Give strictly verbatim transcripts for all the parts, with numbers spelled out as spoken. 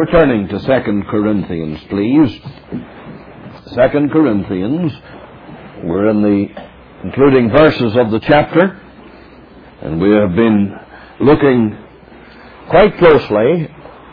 We're turning to Second Corinthians, please. Second Corinthians. We're in the concluding verses of the chapter, and we have been looking quite closely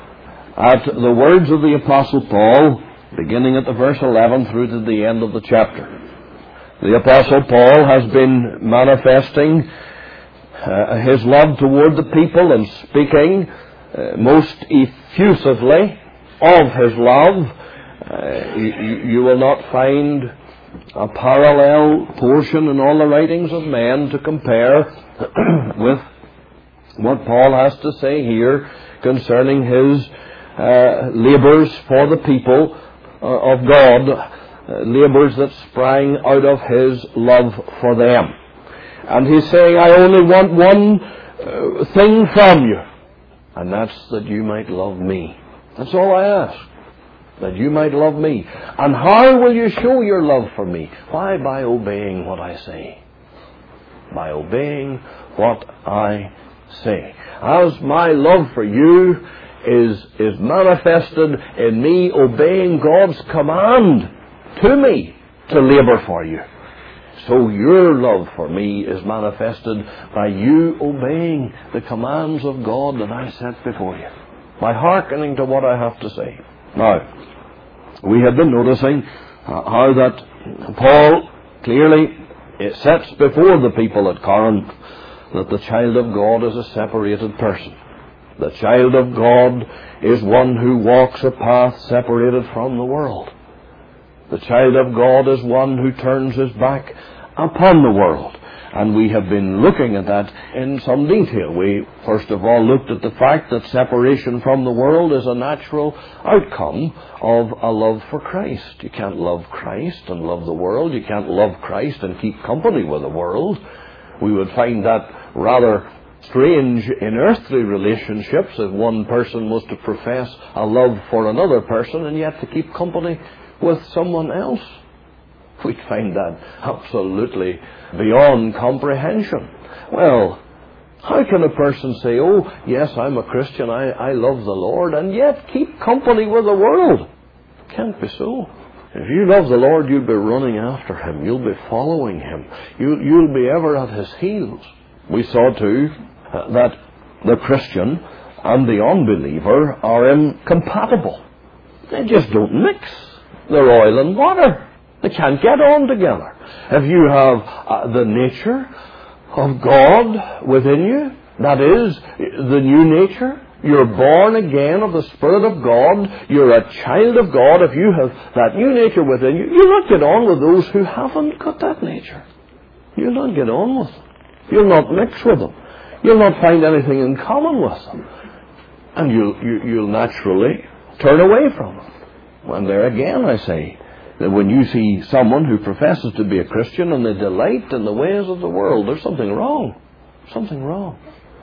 at the words of the Apostle Paul, beginning at the verse eleven through to the end of the chapter. The Apostle Paul has been manifesting uh, his love toward the people and speaking uh, most effusively of his love. Uh, you, you will not find a parallel portion in all the writings of men to compare with what Paul has to say here concerning his uh, labors for the people uh, of God, uh, labors that sprang out of his love for them. And he's saying, I only want one uh, thing from you, and that's that you might love me. That's all I ask. That you might love me. And how will you show your love for me? Why? By obeying what I say. By obeying what I say. As my love for you is, is manifested in me obeying God's command to me to labor for you, so your love for me is manifested by you obeying the commands of God that I set before you, by hearkening to what I have to say. Now, we have been noticing uh, how that Paul clearly it sets before the people at Corinth that the child of God is a separated person. The child of God is one who walks a path separated from the world. The child of God is one who turns his back upon the world. And we have been looking at that in some detail. We, first of all, looked at the fact that separation from the world is a natural outcome of a love for Christ. You can't love Christ and love the world. You can't love Christ and keep company with the world. We would find that rather strange in earthly relationships if one person was to profess a love for another person and yet to keep company with someone else. We'd find that absolutely beyond comprehension. Well, how can a person say, oh, yes, I'm a Christian, I, I love the Lord, and yet keep company with the world? It can't be so. If you love the Lord, you'll be running after Him. You'll be following Him. You, you'll be ever at His heels. We saw, too, uh, that the Christian and the unbeliever are incompatible. They just don't mix. They're oil and water. They can't get on together. If you have uh, the nature of God within you, that is, the new nature, you're born again of the Spirit of God, you're a child of God, if you have that new nature within you, you'll not get on with those who haven't got that nature. You'll not get on with them. You'll not mix with them. You'll not find anything in common with them. And you'll, you, you'll naturally turn away from them. And there again, I say, that when you see someone who professes to be a Christian and they delight in the ways of the world, there's something wrong. Something wrong.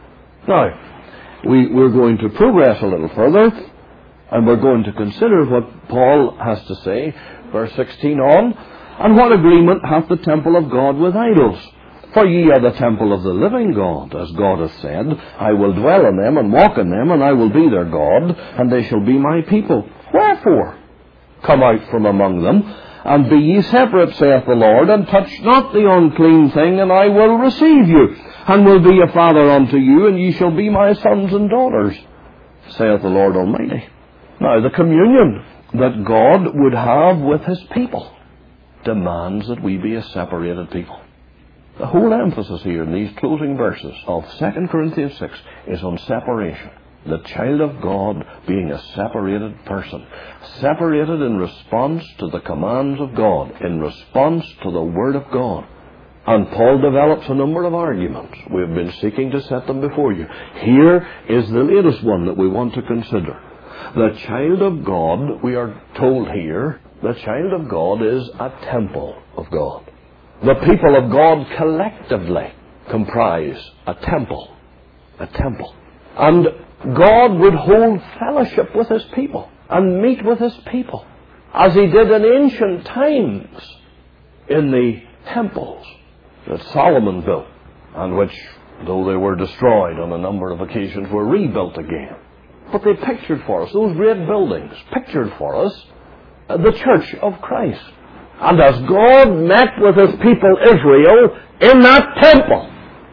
Now, we, we're going to progress a little further, and we're going to consider what Paul has to say, verse sixteen on, and what agreement hath the temple of God with idols? For ye are the temple of the living God, as God hath said, I will dwell in them and walk in them, and I will be their God, and they shall be my people. Wherefore? Come out from among them, and be ye separate, saith the Lord, and touch not the unclean thing, and I will receive you, and will be a father unto you, and ye shall be my sons and daughters, saith the Lord Almighty. Now, the communion that God would have with His people demands that we be a separated people. The whole emphasis here in these closing verses of Second Corinthians six is on separation. The child of God being a separated person. Separated in response to the commands of God. In response to the Word of God. And Paul develops a number of arguments. We've been seeking to set them before you. Here is the latest one that we want to consider. The child of God, we are told here, the child of God is a temple of God. The people of God collectively comprise a temple. A temple. And God would hold fellowship with His people and meet with His people as He did in ancient times in the temples that Solomon built, and which, though they were destroyed on a number of occasions, were rebuilt again. But they pictured for us, those great buildings, pictured for us uh, the church of Christ. And as God met with His people Israel in that temple,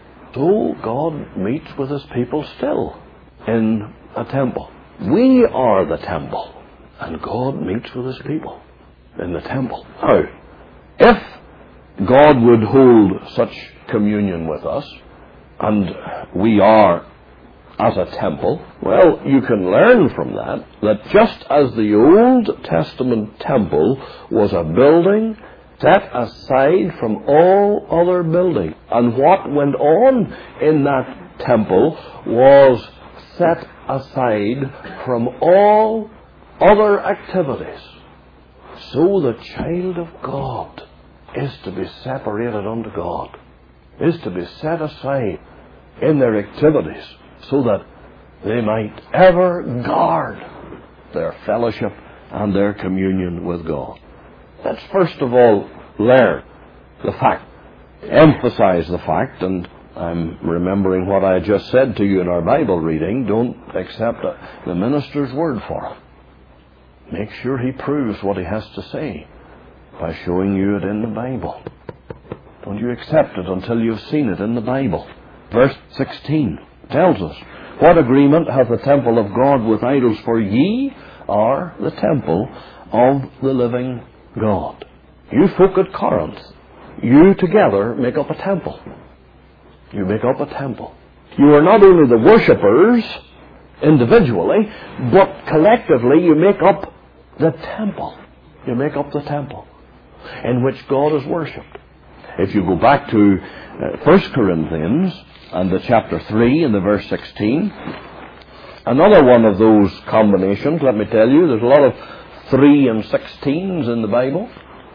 so God meets with His people still in a temple. We are the temple, and God meets with His people in the temple. Now, if God would hold such communion with us, and we are as a temple, well, you can learn from that that just as the Old Testament temple was a building set aside from all other building, and what went on in that temple was set aside from all other activities, so the child of God is to be separated unto God, is to be set aside in their activities, so that they might ever guard their fellowship and their communion with God. Let's first of all learn the fact, emphasize the fact, and I'm remembering what I just said to you in our Bible reading. Don't accept the minister's word for it. Make sure he proves what he has to say by showing you it in the Bible. Don't you accept it until you've seen it in the Bible. Verse sixteen tells us, what agreement hath the temple of God with idols? For ye are the temple of the living God. You folk at Corinth, you together make up a temple. You make up a temple. You are not only the worshippers individually, but collectively you make up the temple. You make up the temple in which God is worshipped. If you go back to uh, First Corinthians and the chapter three and the verse sixteen, another one of those combinations, let me tell you, there's a lot of three and sixteens in the Bible.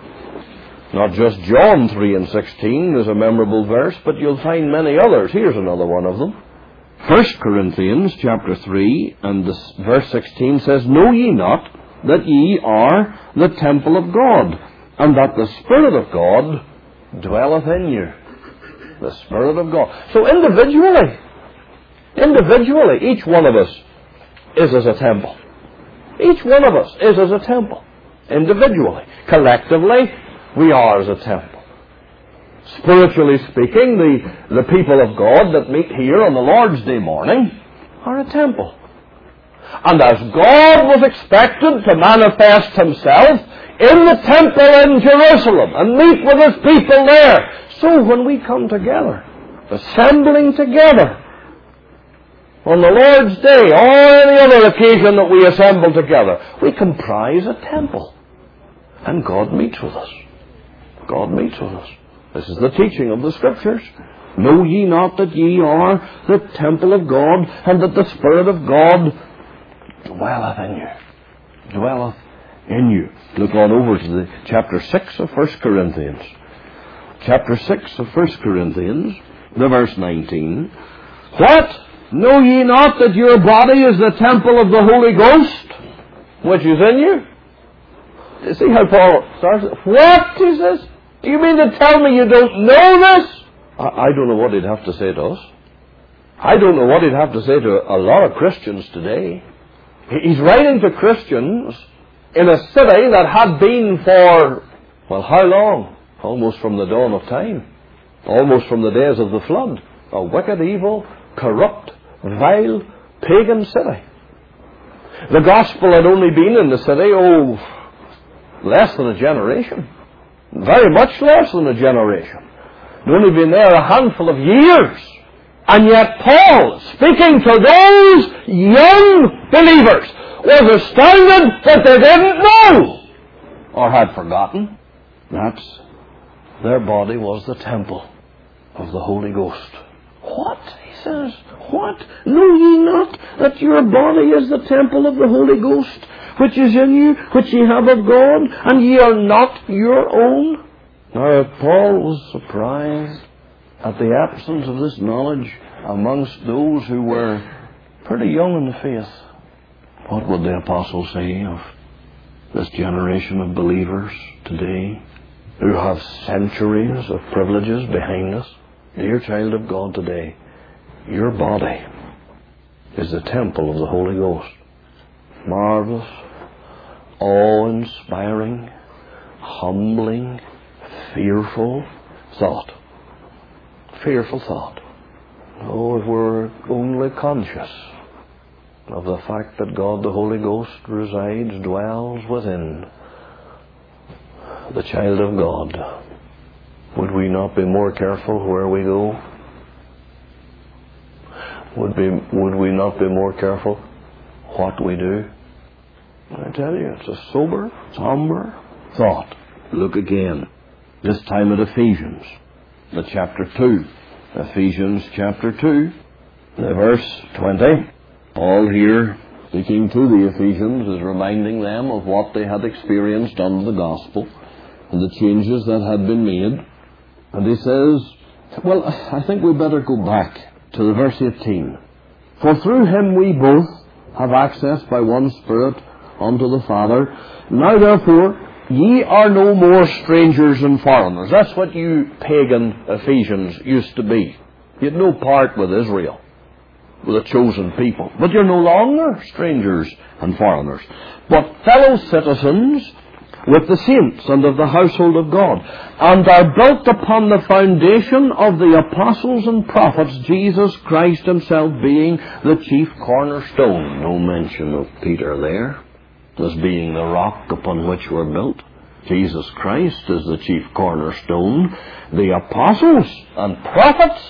Not just John three and sixteen is a memorable verse, but you'll find many others. Here's another one of them. First Corinthians chapter three and the verse sixteen says, know ye not that ye are the temple of God, and that the Spirit of God dwelleth in you. The Spirit of God. So individually, individually, each one of us is as a temple. Each one of us is as a temple. Individually. Collectively, we are as a temple. Spiritually speaking, the, the people of God that meet here on the Lord's Day morning are a temple. And as God was expected to manifest Himself in the temple in Jerusalem and meet with His people there, so when we come together, assembling together on the Lord's Day or any other occasion that we assemble together, we comprise a temple. And God meets with us. God meets with us. This is the teaching of the Scriptures. Know ye not that ye are the temple of God, and that the Spirit of God dwelleth in you. Dwelleth in you. Look on over to the chapter six of First Corinthians. Chapter six of First Corinthians, the verse nineteen. What? Know ye not that your body is the temple of the Holy Ghost, which is in you? You see how Paul starts? What? He says. Do you mean to tell me you don't know this? I, I don't know what he'd have to say to us. I don't know what he'd have to say to a lot of Christians today. He's writing to Christians in a city that had been for, well, how long? Almost from the dawn of time. Almost from the days of the flood. A wicked, evil, corrupt, vile, pagan city. The gospel had only been in the city, oh, less than a generation. Very much less than a generation. They'd only been there a handful of years. And yet Paul, speaking to those young believers, was astounded that they didn't know or had forgotten that their body was the temple of the Holy Ghost. What? He says, what? Know ye not that your body is the temple of the Holy Ghost, which is in you, which ye have of God, and ye are not your own? Now, if Paul was surprised at the absence of this knowledge amongst those who were pretty young in the faith, what would the apostle say of this generation of believers today who have centuries of privileges behind us? Dear child of God today, your body is the temple of the Holy Ghost. Marvelous, awe-inspiring, humbling, fearful thought. Fearful thought. Oh, if we're only conscious of the fact that God the Holy Ghost resides, dwells within the child of God, would we not be more careful where we go? Would be would we not be more careful what we do? I tell you, it's a sober, somber thought. Look again, this time at Ephesians, the chapter two. Ephesians chapter two, the verse twenty. Paul here, speaking to the Ephesians, is reminding them of what they had experienced under the gospel and the changes that had been made. And he says, well, I think we better go back to the verse eighteen. For through him we both have access by one Spirit unto the Father. Now therefore, ye are no more strangers and foreigners. That's what you pagan Ephesians used to be. You had no part with Israel, with a chosen people. But you're no longer strangers and foreigners, but fellow citizens with the saints and of the household of God, and are built upon the foundation of the apostles and prophets, Jesus Christ himself being the chief cornerstone. No mention of Peter there as being the rock upon which we're built. Jesus Christ is the chief cornerstone. The apostles and prophets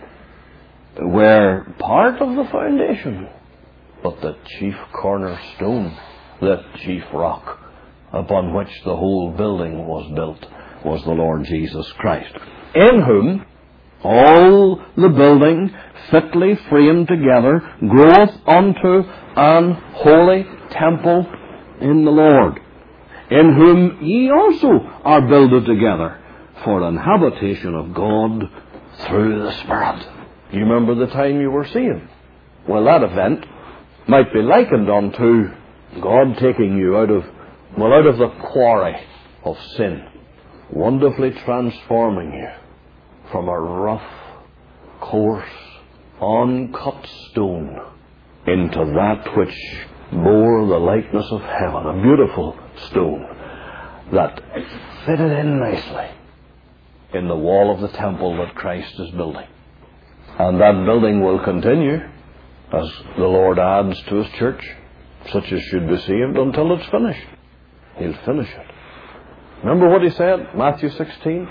were part of the foundation, but the chief cornerstone, the chief rock upon which the whole building was built, was the Lord Jesus Christ, in whom all the building fitly framed together groweth unto an holy temple in the Lord, in whom ye also are builded together for an habitation of God through the Spirit. You remember the time you were saved? Well, that event might be likened unto God taking you out of, well, out of the quarry of sin, wonderfully transforming you from a rough, coarse, uncut stone into that which bore the likeness of heaven, a beautiful stone that fitted in nicely in the wall of the temple that Christ is building. And that building will continue as the Lord adds to his church such as should be saved until it's finished. He'll finish it. Remember what he said, Matthew sixteen?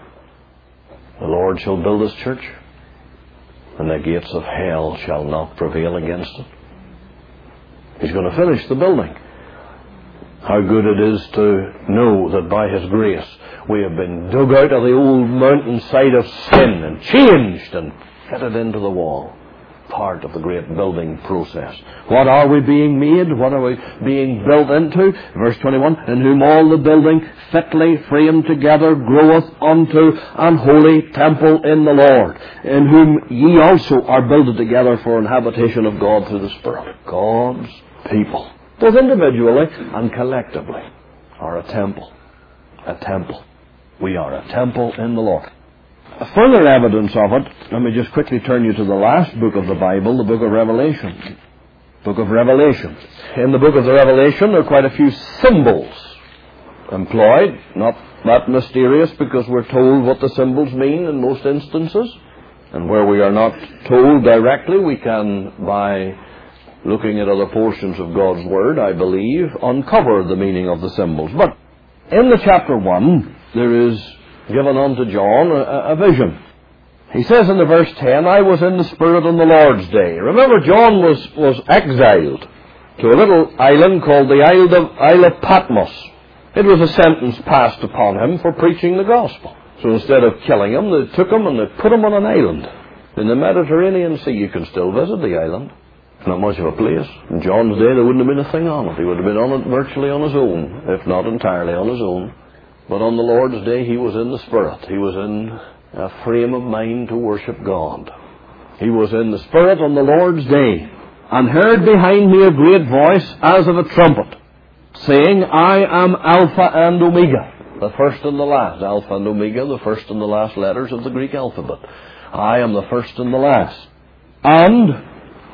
The Lord shall build his church, and the gates of hell shall not prevail against it. He's going to finish the building. How good it is to know that by his grace we have been dug out of the old mountainside of sin and changed and fitted into the wall. Part of the great building process. What are we being made? What are we being built into? Verse twenty-one, in whom all the building fitly framed together groweth unto an holy temple in the Lord, in whom ye also are builded together for an habitation of God through the Spirit. God's people, both individually and collectively, are a temple. A temple. We are a temple in the Lord. Further evidence of it, let me just quickly turn you to the last book of the Bible, the book of Revelation. Book of Revelation. In the book of the Revelation there are quite a few symbols employed, not that mysterious because we're told what the symbols mean in most instances, and where we are not told directly, we can, by looking at other portions of God's Word, I believe, uncover the meaning of the symbols. But in the chapter one, there is given unto John a, a vision. He says in the verse ten, I was in the Spirit on the Lord's day. Remember, John was, was exiled to a little island called the Isle of, Isle of Patmos. It was a sentence passed upon him for preaching the gospel. So instead of killing him, they took him and they put him on an island in the Mediterranean Sea. You can still visit the island. It's not much of a place. In John's day, there wouldn't have been a thing on it. He would have been on it virtually on his own, if not entirely on his own. But on the Lord's day, he was in the Spirit. He was in a frame of mind to worship God. He was in the Spirit on the Lord's day, and heard behind me a great voice as of a trumpet, saying, I am Alpha and Omega, the first and the last. Alpha and Omega, the first and the last letters of the Greek alphabet. I am the first and the last. And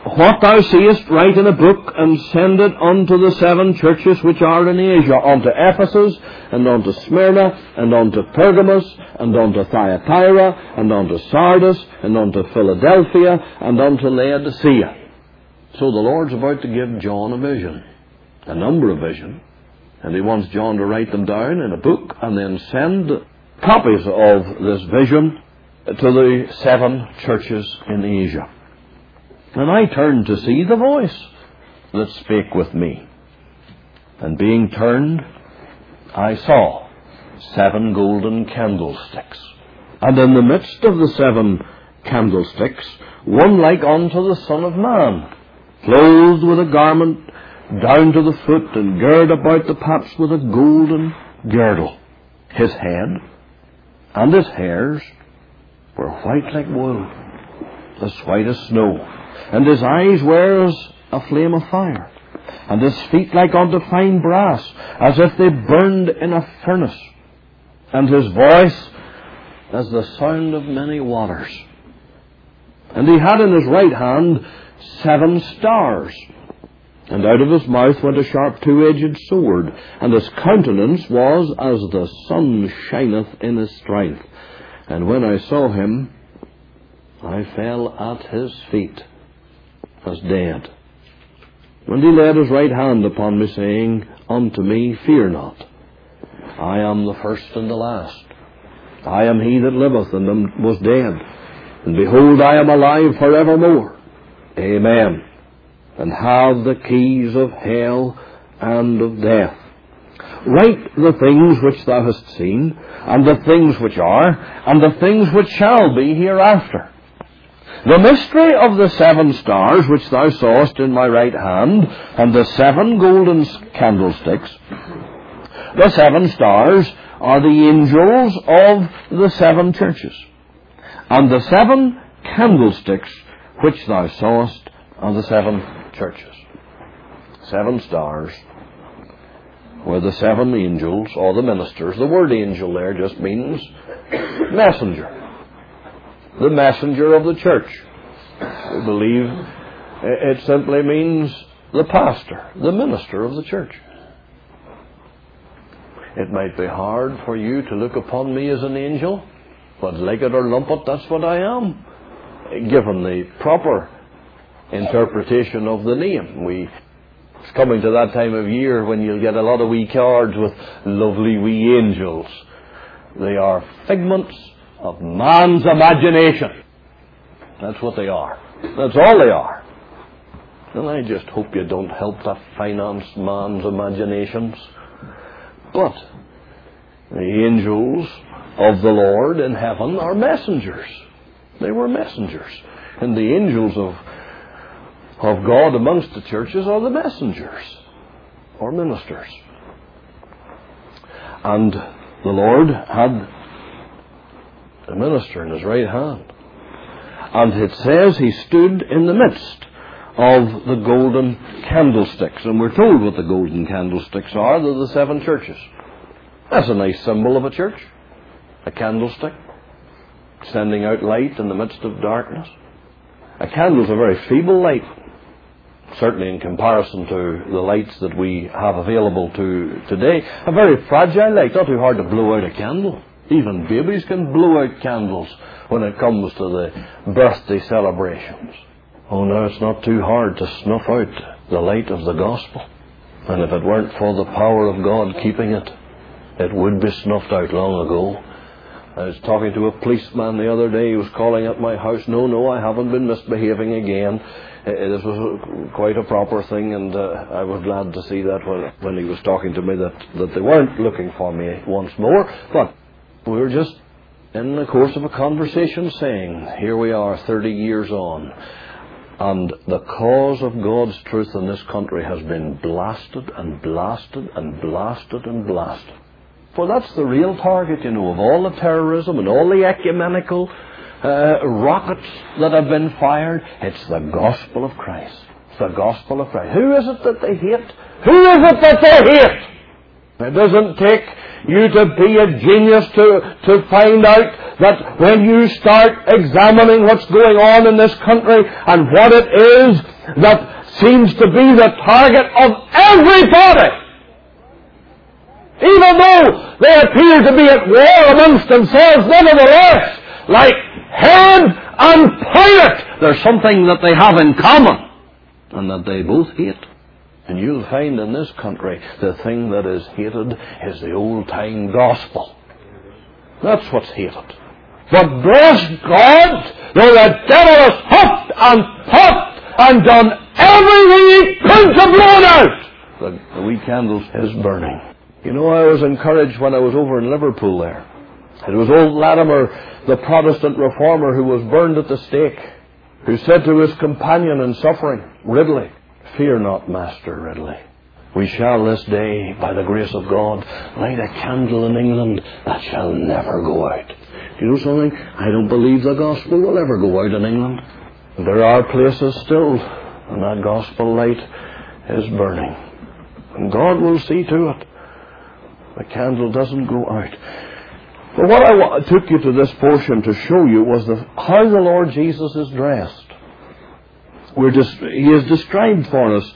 what thou seest, write in a book, and send it unto the seven churches which are in Asia, unto Ephesus, and unto Smyrna, and unto Pergamos, and unto Thyatira, and unto Sardis, and unto Philadelphia, and unto Laodicea. So the Lord's about to give John a vision, a number of visions, and he wants John to write them down in a book, and then send copies of this vision to the seven churches in Asia. And I turned to see the voice that spake with me. And being turned, I saw seven golden candlesticks. And in the midst of the seven candlesticks, one like unto the Son of Man, clothed with a garment down to the foot, and girt about the paps with a golden girdle. His head and his hairs were white like wool, as white as snow. And his eyes were as a flame of fire, and his feet like unto fine brass, as if they burned in a furnace, and his voice as the sound of many waters. And he had in his right hand seven stars, and out of his mouth went a sharp two-edged sword, and his countenance was as the sun shineth in his strength. And when I saw him, I fell at his feet as dead. And he laid his right hand upon me, saying unto me, Fear not, I am the first and the last. I am he that liveth and was dead, and behold, I am alive for evermore. Amen. And have the keys of hell and of death. Write the things which thou hast seen, and the things which are, and the things which shall be hereafter. The mystery of the seven stars which thou sawest in my right hand, and the seven golden candlesticks. The seven stars are the angels of the seven churches. And the seven candlesticks which thou sawest are the seven churches. Seven stars were the seven angels, or the ministers. The word angel there just means messenger. The messenger of the church. We believe it simply means the pastor, the minister of the church. It might be hard for you to look upon me as an angel, but like it or lump it, that's what I am, given the proper interpretation of the name. We, it's coming to that time of year when you'll get a lot of wee cards with lovely wee angels. They are figments of man's imagination. That's what they are. That's all they are. And I just hope you don't help to finance man's imaginations. But the angels of the Lord in heaven are messengers. They were messengers. And the angels of, of God amongst the churches are the messengers or ministers. And the Lord had the minister in his right hand. And it says he stood in the midst of the golden candlesticks. And we're told what the golden candlesticks are. They're the seven churches. That's a nice symbol of a church. A candlestick sending out light in the midst of darkness. A candle is a very feeble light, certainly in comparison to the lights that we have available to today. A very fragile light, not too hard to blow out a candle. Even babies can blow out candles when it comes to the birthday celebrations. Oh no, it's not too hard to snuff out the light of the gospel. And if it weren't for the power of God keeping it, it would be snuffed out long ago. I was talking to a policeman the other day. He was calling at my house. No, no, I haven't been misbehaving again. This was quite a proper thing, and uh, I was glad to see that when, when he was talking to me, that, that they weren't looking for me once more. But we were just in the course of a conversation saying, here we are thirty years on, and the cause of God's truth in this country has been blasted and blasted and blasted and blasted. For that's the real target, you know, of all the terrorism and all the ecumenical uh, rockets that have been fired. It's the gospel of Christ. It's the gospel of Christ. Who is it that they hate? Who is it that they hate? It doesn't take you to be a genius to, to find out that when you start examining what's going on in this country and what it is that seems to be the target of everybody. Even though they appear to be at war amongst themselves, nevertheless, like Herod and Pilate, there's something that they have in common, and that they both hate. And you'll find in this country, the thing that is hated is the old-time gospel. That's what's hated. But bless God, though the devil has huffed and puffed and done everything he could to blow it out, the, the wee candle is burning. You know, I was encouraged when I was over in Liverpool there. It was old Latimer, the Protestant reformer who was burned at the stake, who said to his companion in suffering, Ridley, fear not, Master Ridley. We shall this day, by the grace of God, light a candle in England that shall never go out. Do you know something? I don't believe the gospel will ever go out in England. There are places still, and that gospel light is burning. And God will see to it. The candle doesn't go out. But what I took you to this portion to show you was the, how the Lord Jesus is dressed. We're just, he is described for us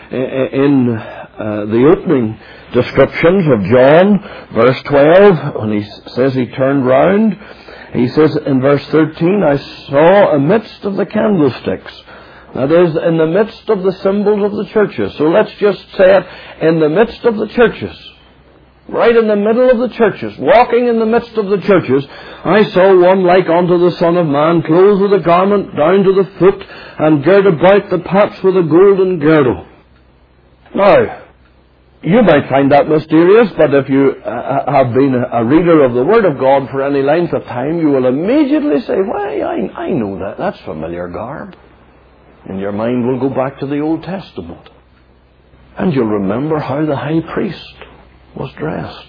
in uh, the opening descriptions of John, verse twelve, when he says he turned round. He says in verse thirteen, I saw amidst of the candlesticks. That is, in the midst of the symbols of the churches. So let's just say it, in the midst of the churches. Right in the middle of the churches, walking in the midst of the churches, I saw one like unto the Son of Man, clothed with a garment down to the foot, and girt about the paps with a golden girdle. Now, you might find that mysterious, but if you uh, have been a reader of the Word of God for any length of time, you will immediately say, why, I, I know that. That's familiar garb. And your mind will go back to the Old Testament. And you'll remember how the high priest was dressed.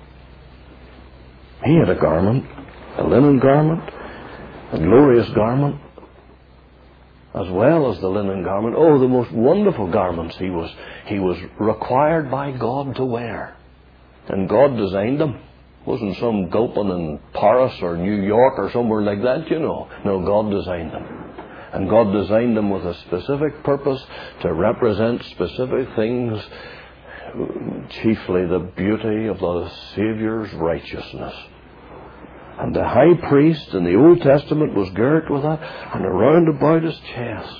He had a garment, a linen garment, a glorious garment, as well as the linen garment. Oh, the most wonderful garments he was he was required by God to wear. And God designed them. It wasn't some gulping in Paris or New York or somewhere like that, you know. No, God designed them. And God designed them with a specific purpose to represent specific things, chiefly the beauty of the Saviour's righteousness. And the high priest in the Old Testament was girt with that, and around about his chest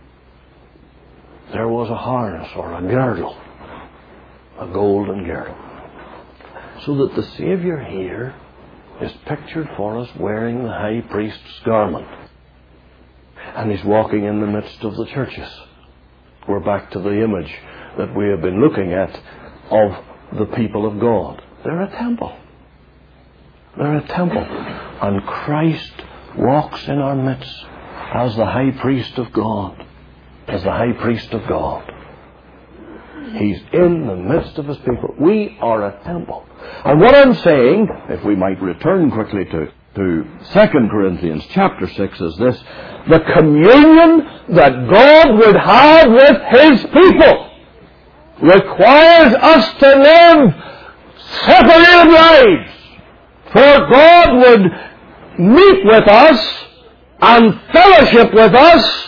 there was a harness or a girdle, a golden girdle. So that the Saviour here is pictured for us wearing the high priest's garment. And he's walking in the midst of the churches. We're back to the image that we have been looking at of the people of God. They're a temple. They're a temple. And Christ walks in our midst as the high priest of God. As the high priest of God. He's in the midst of his people. We are a temple. And what I'm saying, if we might return quickly to, to Second Corinthians chapter six, is this: the communion that God would have with his people requires us to live separated lives. For God would meet with us and fellowship with us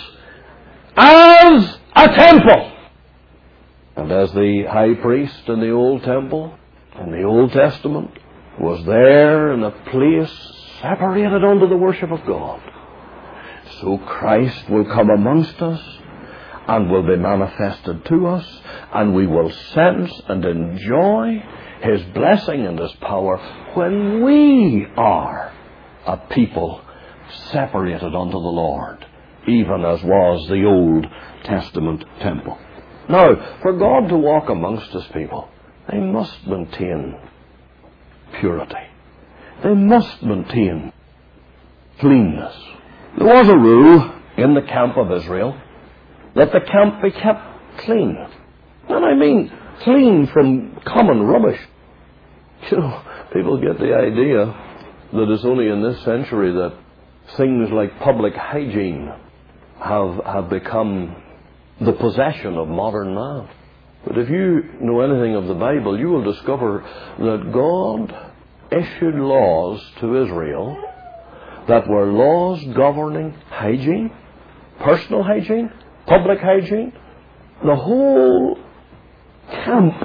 as a temple. And as the high priest in the old temple, in the Old Testament, was there in a place separated unto the worship of God, so Christ will come amongst us and will be manifested to us, and we will sense and enjoy his blessing and his power when we are a people separated unto the Lord, even as was the Old Testament temple. Now, for God to walk amongst his people, they must maintain purity. They must maintain cleanness. There was a rule in the camp of Israel that the camp be kept clean. And I mean clean from common rubbish. You know, people get the idea that it's only in this century that things like public hygiene have, have become the possession of modern man. But if you know anything of the Bible, you will discover that God issued laws to Israel that were laws governing hygiene, personal hygiene, public hygiene. The whole camp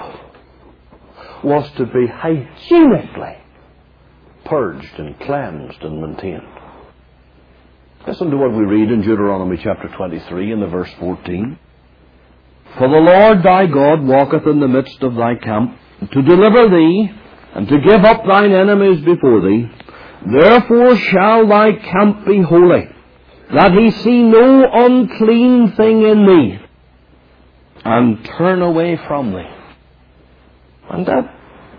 was to be hygienically purged and cleansed and maintained. Listen to what we read in Deuteronomy chapter twenty-three in the verse fourteen. For the Lord thy God walketh in the midst of thy camp, to deliver thee, and to give up thine enemies before thee. Therefore shall thy camp be holy, that he see no unclean thing in thee, and turn away from thee. And that,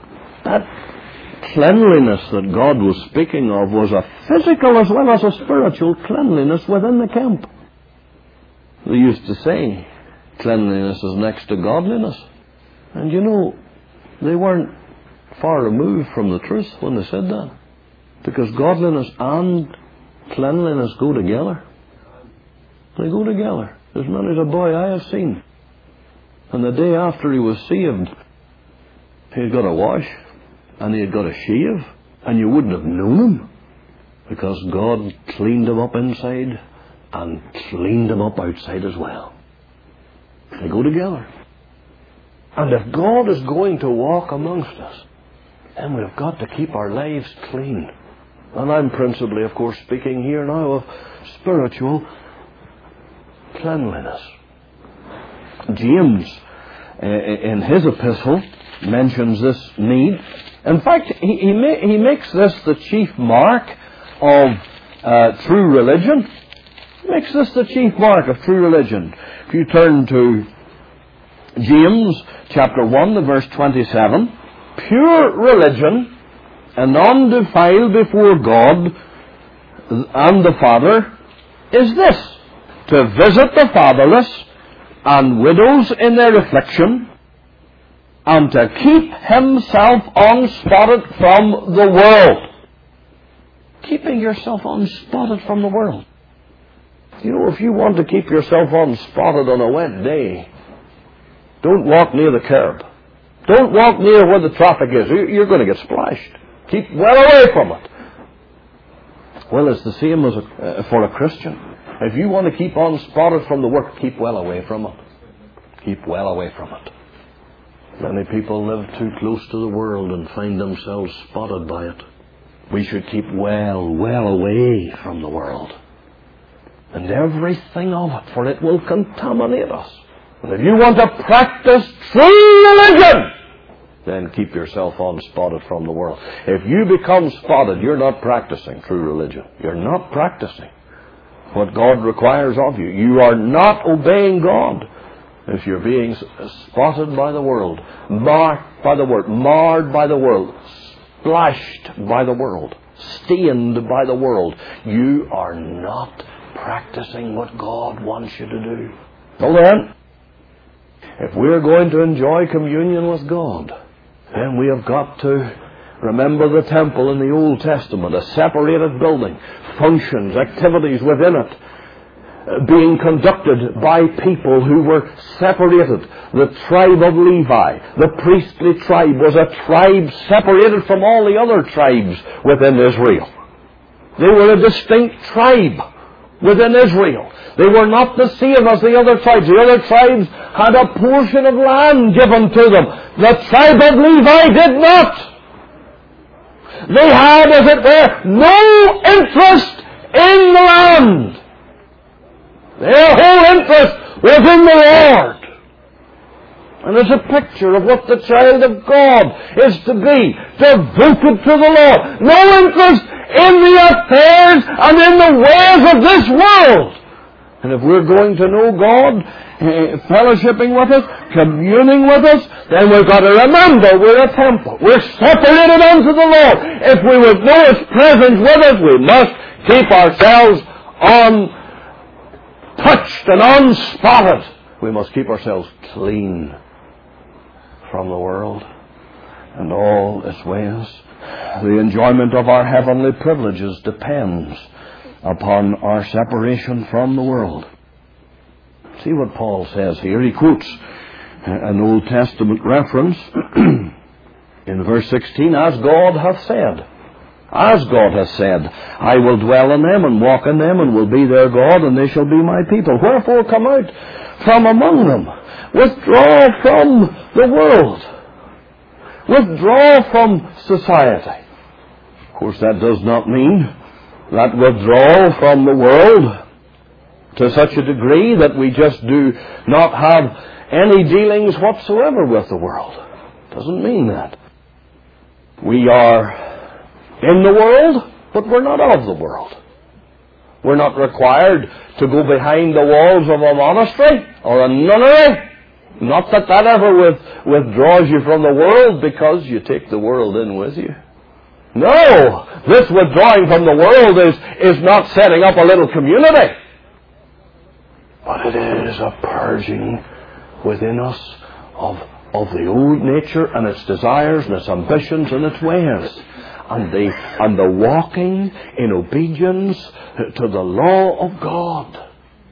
that cleanliness that God was speaking of was a physical as well as a spiritual cleanliness within the camp. They used to say, cleanliness is next to godliness. And you know, they weren't far removed from the truth when they said that. Because godliness and cleanliness go together. They go together. As many as a boy I have seen. And the day after he was saved, he had got a wash, and he had got a shave, and you wouldn't have known him, because God cleaned him up inside and cleaned him up outside as well. They go together. And if God is going to walk amongst us, then we've got to keep our lives clean. And I'm principally, of course, speaking here now of spiritual cleanliness. James, uh, in his epistle, mentions this need. In fact, he, he, ma- he makes this the chief mark of uh, true religion. He makes this the chief mark of true religion. If you turn to James chapter one, the verse twenty-seven, pure religion and undefiled before God and the Father is this, to visit the fatherless and widows in their affliction, and to keep himself unspotted from the world. Keeping yourself unspotted from the world. You know, if you want to keep yourself unspotted on a wet day, don't walk near the curb. Don't walk near where the traffic is. You're going to get splashed. Keep well away from it. Well, it's the same as a, uh, for a Christian. If you want to keep unspotted from the world, keep well away from it. Keep well away from it. Many people live too close to the world and find themselves spotted by it. We should keep well, well away from the world. And everything of it, for it will contaminate us. And if you want to practice true religion, then keep yourself unspotted from the world. If you become spotted, you're not practicing true religion. You're not practicing what God requires of you. You are not obeying God if you're being spotted by the world, marked by the world, marred by the world, splashed by the world, stained by the world. You are not practicing what God wants you to do. So then, if we're going to enjoy communion with God, then we have got to remember the temple in the Old Testament, a separated building, functions, activities within it, being conducted by people who were separated. The tribe of Levi, the priestly tribe, was a tribe separated from all the other tribes within Israel. They were a distinct tribe within Israel. They were not the same as the other tribes. The other tribes had a portion of land given to them. The tribe of Levi did not. They had, as it were, no interest in the land. Their whole interest was in the Lord. And it's a picture of what the child of God is to be, devoted to the Lord. No interest in the affairs and in the ways of this world. And if we're going to know God, uh, fellowshipping with us, communing with us, then we've got to remember we're a temple. We're separated unto the Lord. If we would know His presence with us, we must keep ourselves untouched and unspotted. We must keep ourselves clean from the world and all its ways. The enjoyment of our heavenly privileges depends upon our separation from the world. See what Paul says here. He quotes an Old Testament reference in verse sixteen, as God hath said. As God has said, I will dwell in them and walk in them and will be their God, and they shall be my people. Wherefore come out from among them. Withdraw from the world. Withdraw from society. Of course, that does not mean that withdrawal from the world to such a degree that we just do not have any dealings whatsoever with the world. Doesn't mean that. We are in the world, but we're not of the world. We're not required to go behind the walls of a monastery or a nunnery. Not that that ever with, withdraws you from the world, because you take the world in with you. No! This withdrawing from the world is, is not setting up a little community. But it is a purging within us of, of the old nature and its desires and its ambitions and its ways. And the, and the walking in obedience to the law of God.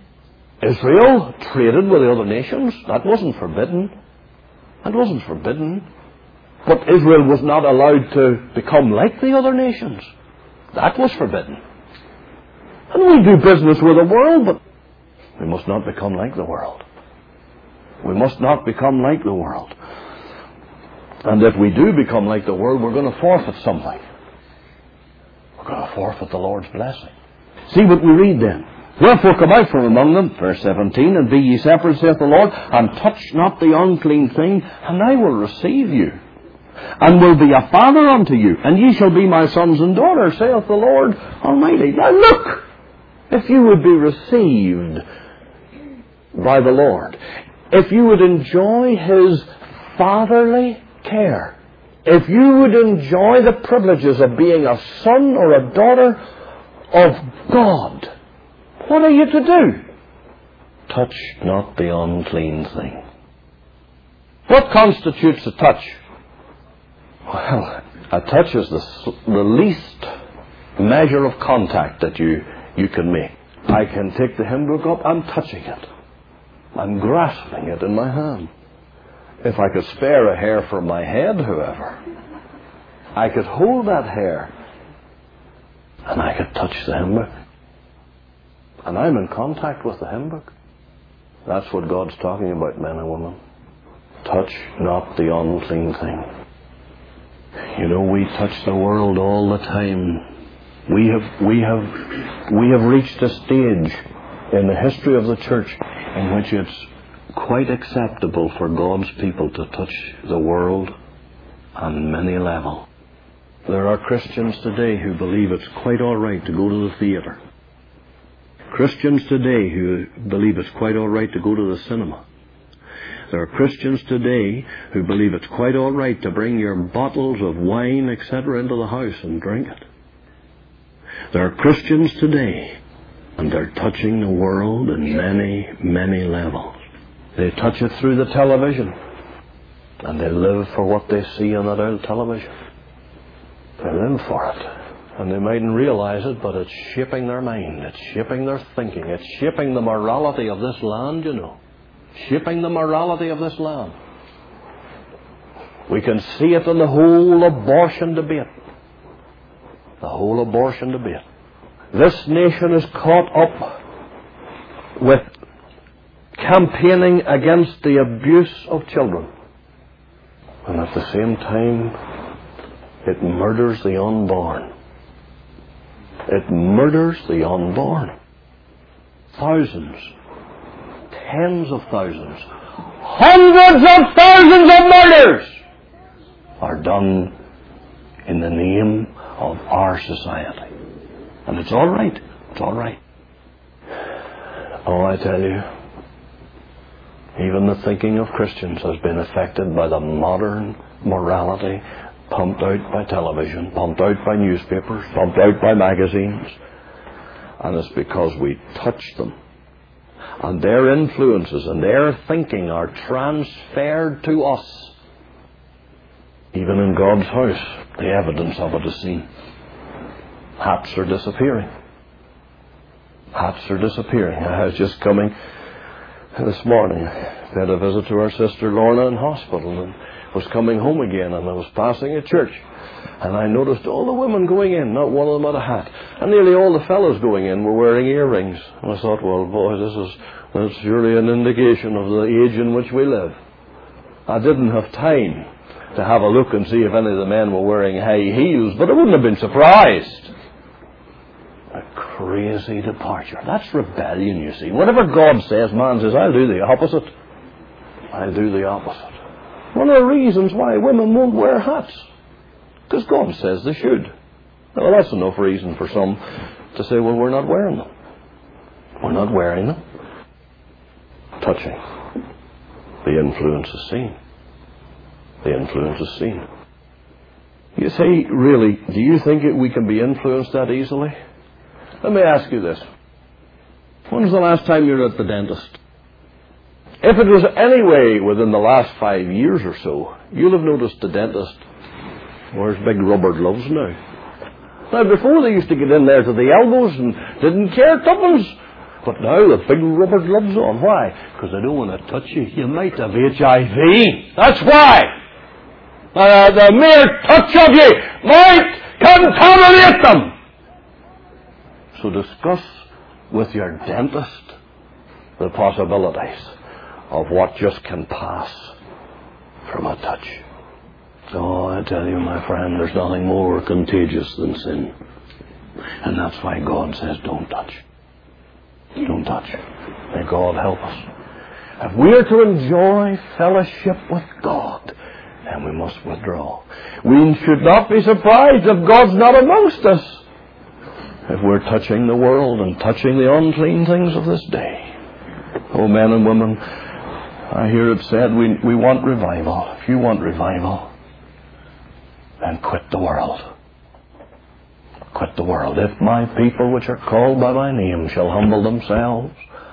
Israel traded with the other nations. That wasn't forbidden. That wasn't forbidden. But Israel was not allowed to become like the other nations. That was forbidden. And we do business with the world, but we must not become like the world. We must not become like the world. And if we do become like the world, we're going to forfeit something. We're going to forfeit the Lord's blessing. See what we read then. Wherefore come out from among them, verse seventeen, and be ye separate, saith the Lord, and touch not the unclean thing, and I will receive you, and will be a father unto you, and ye shall be my sons and daughters, saith the Lord Almighty. Now look, if you would be received by the Lord, if you would enjoy His fatherly care, if you would enjoy the privileges of being a son or a daughter of God, what are you to do? Touch not the unclean thing. What constitutes a touch? Well, a touch is the, the least measure of contact that you, you can make. I can take the hymn book up, I'm touching it. I'm grasping it in my hand. If I could spare a hair from my head, however, I could hold that hair and I could touch the hymn book. And I'm in contact with the hymn book. That's what God's talking about, men and women. Touch not the unclean thing. You know, we touch the world all the time. We have, we have, we have reached a stage in the history of the church in which it's quite acceptable for God's people to touch the world on many levels. There are Christians today who believe it's quite all right to go to the theatre. Christians today who believe it's quite all right to go to the cinema. There are Christians today who believe it's quite all right to bring your bottles of wine, et cetera, into the house and drink it. There are Christians today, and they're touching the world in many, many levels. They touch it through the television, and they live for what they see on that old television. They live for it. And they mightn't realize it, but it's shaping their mind. It's shaping their thinking. It's shaping the morality of this land, you know. Shaping the morality of this land. We can see it in the whole abortion debate. The whole abortion debate. This nation is caught up with campaigning against the abuse of children. And at the same time, it murders the unborn. It murders the unborn. Thousands, tens of thousands, hundreds of thousands of murders are done in the name of our society. And it's all right. It's all right. Oh, I tell you, even the thinking of Christians has been affected by the modern morality pumped out by television, pumped out by newspapers, pumped out by magazines. And it's because we touch them. And their influences and their thinking are transferred to us. Even in God's house, the evidence of it is seen. Hats are disappearing. Hats are disappearing. I was just coming this morning. We had a visit to our sister Lorna in hospital, and was coming home again, and I was passing a church, and I noticed all the women going in, not one of them had a hat, and nearly all the fellows going in were wearing earrings. And I thought, well, boy, this is that's surely an indication of the age in which we live. I didn't have time to have a look and see if any of the men were wearing high heels, but I wouldn't have been surprised. A crazy departure. That's rebellion, you see. Whatever God says, man says, I'll do the opposite. I'll do the opposite. One of the reasons why women won't wear hats, because God says they should. Well, that's enough reason for some to say, well, we're not wearing them. We're not wearing them. Touching. The influence is seen. The influence is seen. You say, really, do you think we can be influenced that easily? Let me ask you this. When was the last time you were at the dentist? If it was any way within the last five years or so, you'll have noticed the dentist wears big rubber gloves now. Now, before they used to get in there to the elbows and didn't care tuppence. But now the big rubber gloves on. Why? Because they don't want to touch you. You might have H I V. That's why. Uh, the mere touch of you might contaminate them. So discuss with your dentist the possibilities of what just can pass from a touch. Oh, I tell you, my friend, there's nothing more contagious than sin. And that's why God says, don't touch. Don't touch. May God help us. If we're to enjoy fellowship with God, then we must withdraw. We should not be surprised if God's not amongst us, if we're touching the world and touching the unclean things of this day. Oh, men and women, I hear it said we, we want revival. If you want revival, then quit the world. Quit the world. If my people which are called by my name shall humble themselves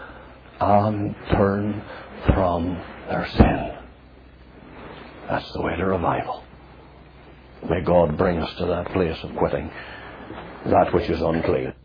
and turn from their sin. That's the way to revival. May God bring us to that place of quitting that which is unclean.